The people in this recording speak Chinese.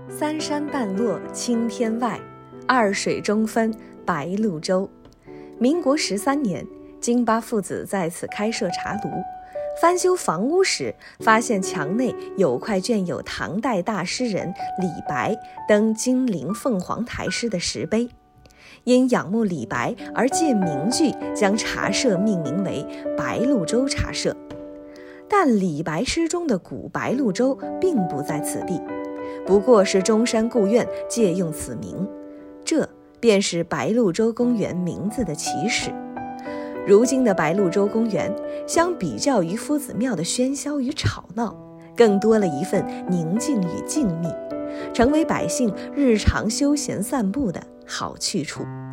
三山半落青天外，二水中分白鹭洲。民国13年，金巴父子在此开设茶炉。翻修房屋时，发现墙内有块镌有唐代大诗人李白登金陵凤凰台诗的石碑，因仰慕李白而借名句将茶社命名为白鹭洲茶社。但李白诗中的古白鹭洲并不在此地，不过是中山故院借用此名，这便是白鹭洲公园名字的起始。如今的白鹭洲公园，相比较于夫子庙的喧嚣与吵闹，更多了一份宁静与静谧，成为百姓日常休闲散步的好去处。